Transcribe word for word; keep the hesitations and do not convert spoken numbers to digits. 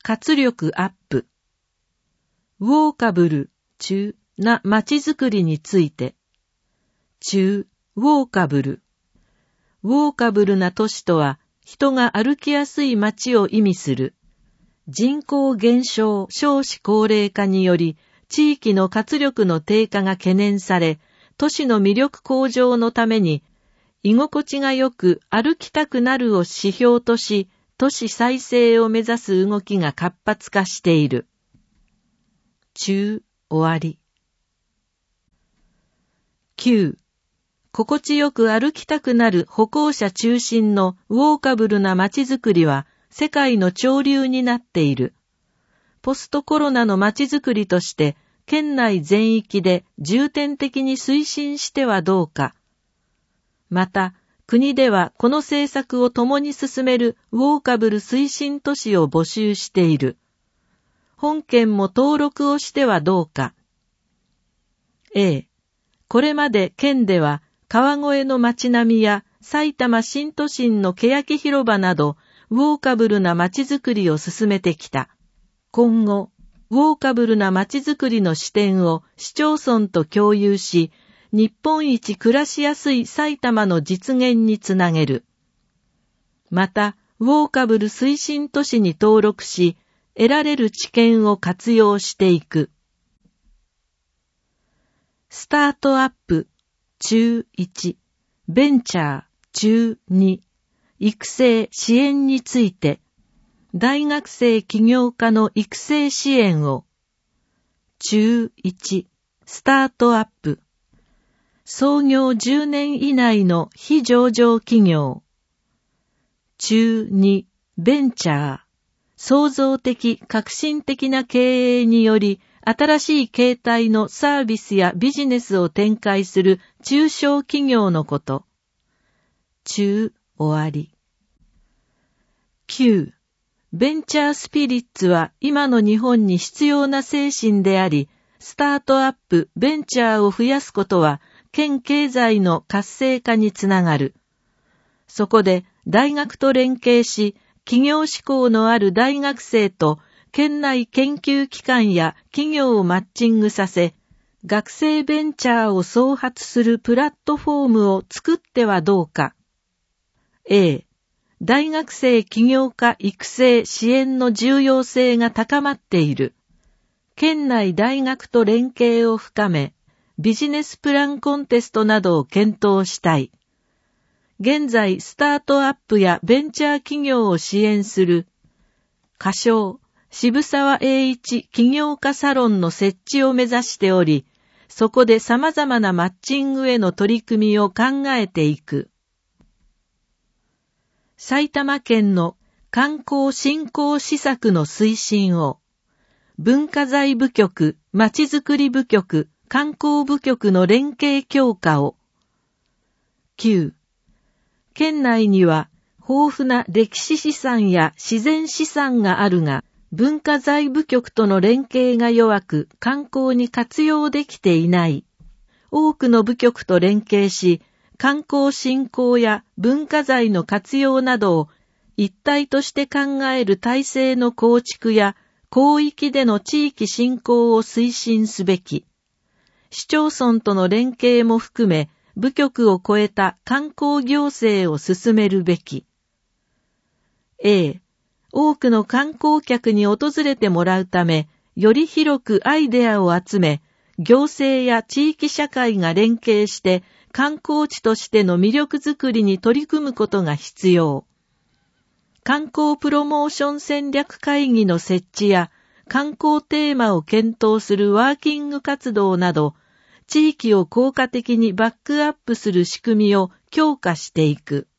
活力アップ。ウォーカブル、中な街づくりについて。中、ウォーカブル。ウォーカブルな都市とは、人が歩きやすい街を意味する。人口減少、少子高齢化により、地域の活力の低下が懸念され、都市の魅力向上のために、居心地が良く歩きたくなるを指標とし、都市再生を目指す動きが活発化している。中、終わり。きゅう、心地よく歩きたくなる歩行者中心のウォーカブルな街づくりは世界の潮流になっている。ポストコロナの街づくりとして県内全域で重点的に推進してはどうか。また、国ではこの政策を共に進めるウォーカブル推進都市を募集している。本県も登録をしてはどうか。A、これまで県では川越の街並みや埼玉新都心の欅広場などウォーカブルな街づくりを進めてきた。今後、ウォーカブルな街づくりの視点を市町村と共有し、日本一暮らしやすい埼玉の実現につなげる。また、ウォーカブル推進都市に登録し、得られる知見を活用していく。スタートアップ、中いち、ベンチャー、中に、育成支援について、大学生起業家の育成支援を。中いち、スタートアップ。創業じゅうねん以内の非上場企業。中に、ベンチャー。創造的、革新的な経営により、新しい形態のサービスやビジネスを展開する中小企業のこと。中、終わり。きゅう、ベンチャースピリッツは今の日本に必要な精神であり、スタートアップ、ベンチャーを増やすことは、県経済の活性化につながる。そこで大学と連携し、起業志向のある大学生と県内研究機関や企業をマッチングさせ、学生ベンチャーを創発するプラットフォームを作ってはどうか。A、大学生起業家育成支援の重要性が高まっている。県内大学と連携を深め、ビジネスプランコンテストなどを検討したい。現在、スタートアップやベンチャー企業を支援する、仮称、渋沢栄一起業家サロンの設置を目指しており、そこで様々なマッチングへの取り組みを考えていく。埼玉県の観光振興施策の推進を、文化財部局、まちづくり部局、観光部局の連携強化を。きゅう、県内には豊富な歴史資産や自然資産があるが、文化財部局との連携が弱く観光に活用できていない。多くの部局と連携し、観光振興や文化財の活用などを一体として考える体制の構築や広域での地域振興を推進すべき。市町村との連携も含め、部局を超えた観光行政を進めるべき。A、多くの観光客に訪れてもらうため、より広くアイデアを集め、行政や地域社会が連携して観光地としての魅力づくりに取り組むことが必要。観光プロモーション戦略会議の設置や観光テーマを検討するワーキング活動など、地域を効果的にバックアップする仕組みを強化していく。